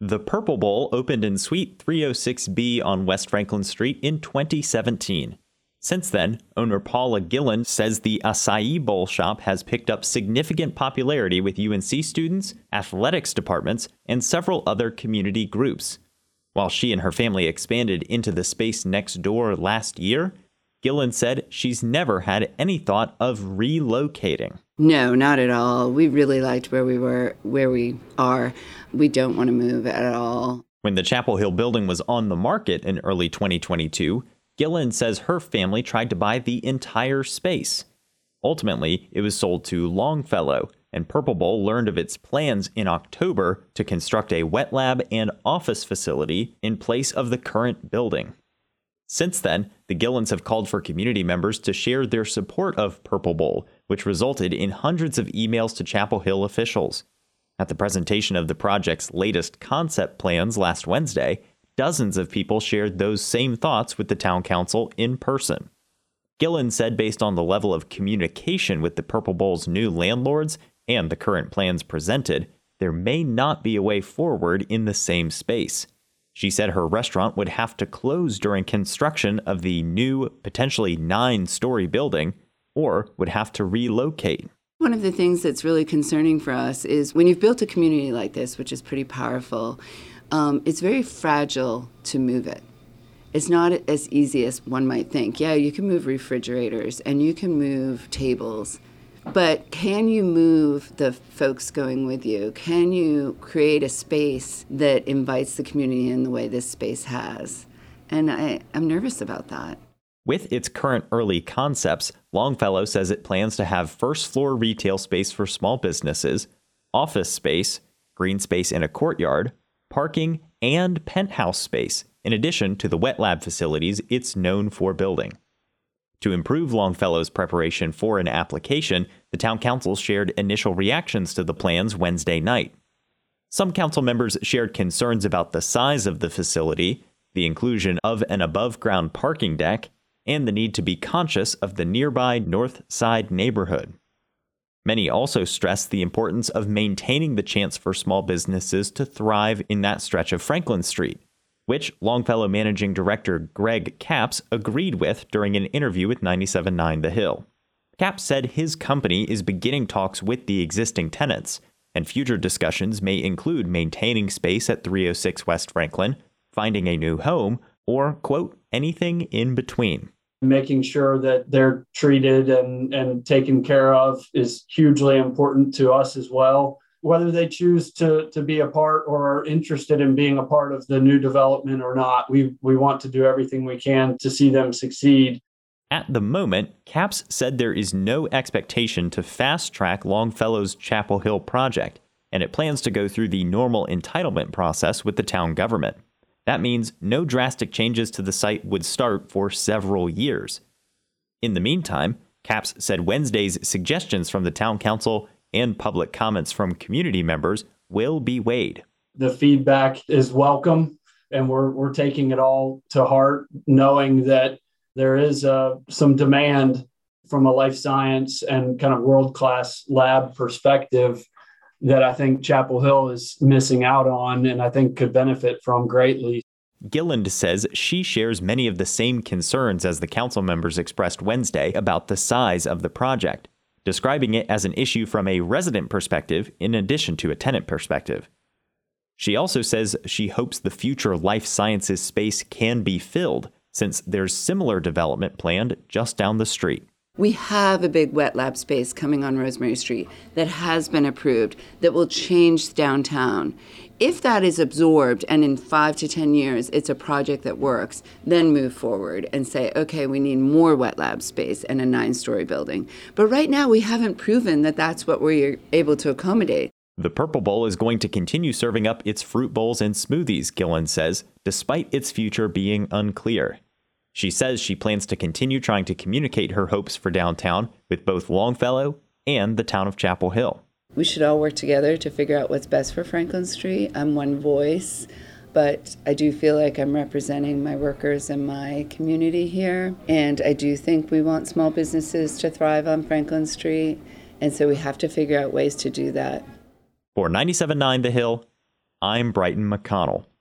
The Purple Bowl opened in Suite 306B on West Franklin Street in 2017. Since then, owner Paula Gilland says the Acai Bowl shop has picked up significant popularity with UNC students, athletics departments, and several other community groups. While she and her family expanded into the space next door last year, Gilland said she's never had any thought of relocating. No, not at all. We really liked where we are. We don't want to move at all. When the Chapel Hill building was on the market in early 2022, Gilland says her family tried to buy the entire space. Ultimately, it was sold to Longfellow, and Purple Bowl learned of its plans in October to construct a wet lab and office facility in place of the current building. Since then, the Gillands have called for community members to share their support of Purple Bowl, which resulted in hundreds of emails to Chapel Hill officials. At the presentation of the project's latest concept plans last Wednesday, dozens of people shared those same thoughts with the town council in person. Gilland said based on the level of communication with the Purple Bowl's new landlords and the current plans presented, there may not be a way forward in the same space. She said her restaurant would have to close during construction of the new, potentially 9-story building, or would have to relocate. One of the things that's really concerning for us is when you've built a community like this, which is pretty powerful, it's very fragile to move it. It's not as easy as one might think. Yeah, you can move refrigerators and you can move tables, but can you move the folks going with you? Can you create a space that invites the community in the way this space has? And I'm nervous about that. With its current early concepts, Longfellow says it plans to have first-floor retail space for small businesses, office space, green space in a courtyard, parking, and penthouse space, in addition to the wet lab facilities it's known for building. To improve Longfellow's preparation for an application, the town council shared initial reactions to the plans Wednesday night. Some council members shared concerns about the size of the facility, the inclusion of an above-ground parking deck, and the need to be conscious of the nearby North Side neighborhood. Many also stressed the importance of maintaining the chance for small businesses to thrive in that stretch of Franklin Street, which Longfellow Managing Director Greg Capps agreed with during an interview with 97.9 The Hill. Capps said his company is beginning talks with the existing tenants, and future discussions may include maintaining space at 306 West Franklin, finding a new home, or, quote, anything in between. Making sure that they're treated and taken care of is hugely important to us as well. Whether they choose to be a part or are interested in being a part of the new development or not, we want to do everything we can to see them succeed. At the moment, Capps said there is no expectation to fast-track Longfellow's Chapel Hill project, and it plans to go through the normal entitlement process with the town government. That means no drastic changes to the site would start for several years. In the meantime, Capps said Wednesday's suggestions from the town council and public comments from community members will be weighed. The feedback is welcome, and we're taking it all to heart, knowing that there is some demand from a life science and kind of world-class lab perspective that I think Chapel Hill is missing out on and I think could benefit from greatly. Gilland says she shares many of the same concerns as the council members expressed Wednesday about the size of the project, describing it as an issue from a resident perspective in addition to a tenant perspective. She also says she hopes the future life sciences space can be filled, since there's similar development planned just down the street. We have a big wet lab space coming on Rosemary Street that has been approved that will change downtown. If that is absorbed and in 5 to 10 years it's a project that works, then move forward and say, okay, we need more wet lab space and a 9-story building. But right now we haven't proven that that's what we're able to accommodate. The Purple Bowl is going to continue serving up its fruit bowls and smoothies, Gilland says, despite its future being unclear. She says she plans to continue trying to communicate her hopes for downtown with both Longfellow and the town of Chapel Hill. We should all work together to figure out what's best for Franklin Street. I'm one voice, but I do feel like I'm representing my workers and my community here. And I do think we want small businesses to thrive on Franklin Street. And so we have to figure out ways to do that. For 97.9 The Hill, I'm Brighton McConnell.